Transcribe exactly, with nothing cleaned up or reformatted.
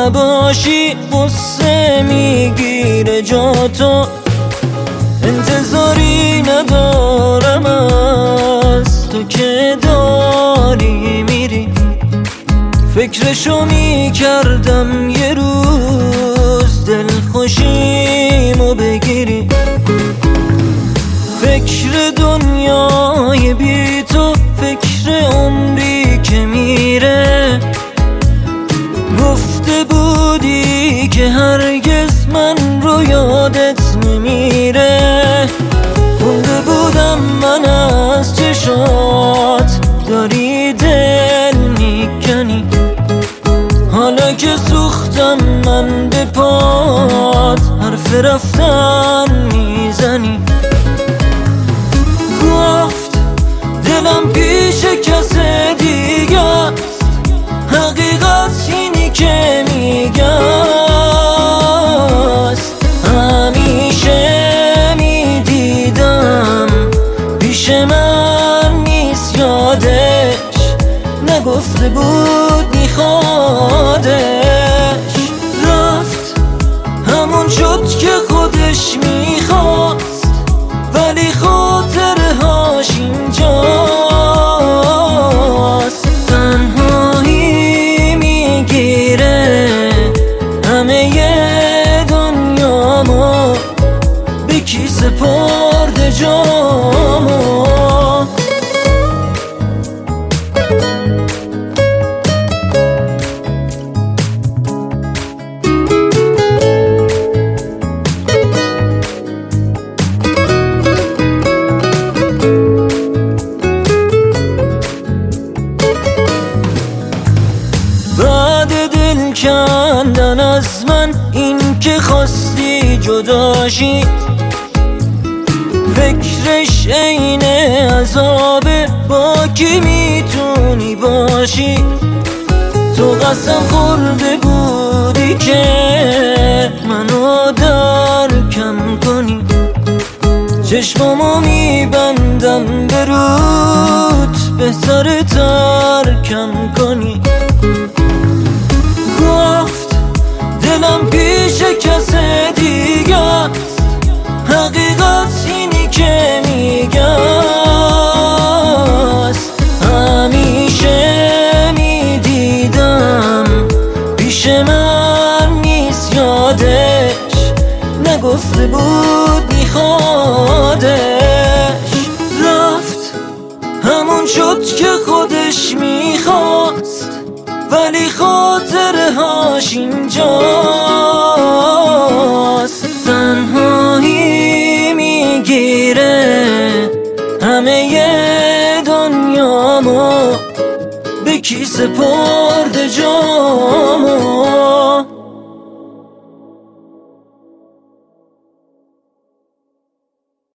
نباشی قصه میگیره جاتو، انتظاری ندارم از تو که داری میری. فکرشو میکردم یه روز دلخوشیمو بگیری. فکر دنیای بی تو، فکر عمری که میره. گفته بودی که هرگز من رو یادت نمیره. خونده بودم من از چشات داری دل میکنی. حالا که سوختم من به پات حرف رفتن میزنی. گفت دلم پیش کس دیگه است، حقیقت اینی که میگه است. همیشه میدیدم پیش من نیست، یادش نگفته بود میخوادش. رفت همون شد که خودش میخواست، ولی خاطره هاش اینجاست. تنهایی میگیره همه دنیامو، به کی سپرده جامو. کندن از من این که خواستی جداشی. فکرش عین عذابه، با کی میتونی باشی. تو قسم خورده بودی که منو درکم کنی. چشمامو میبندم به رود، بهتر ترکم کنی. گفت دلم پیش کس دیگه است، حقیقت اینی که میگه است. همیشه میدیدم پیش من نیست، یادش نگفته بود میخوادش. رفت همون شد که خودش میخواست، ولی خاطره هاش اینجاست. تنهایی میگیره همه دنیامو، به کی سپرده جامو.